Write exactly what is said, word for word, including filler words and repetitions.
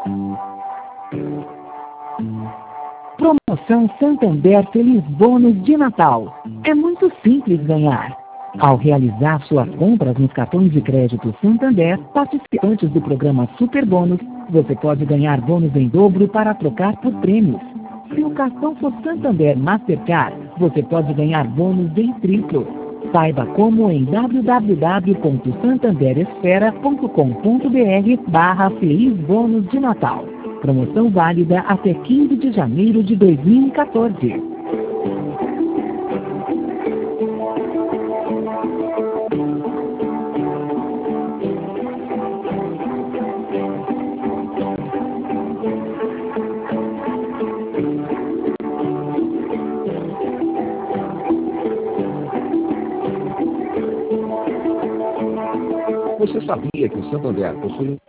Promoção Santander Feliz Bônus de Natal. É muito simples ganhar. Ao realizar suas compras nos cartões de crédito Santander, participantes do programa Super Bônus, você pode ganhar bônus em dobro para trocar por prêmios. Se o cartão for Santander Mastercard, você pode ganhar bônus em triplo. Saiba como em w w w ponto santanderesfera ponto com ponto b r barra Feliz Bônus de Natal. Promoção válida até quinze de janeiro de dois mil e quatorze. Você sabia que o Santander possui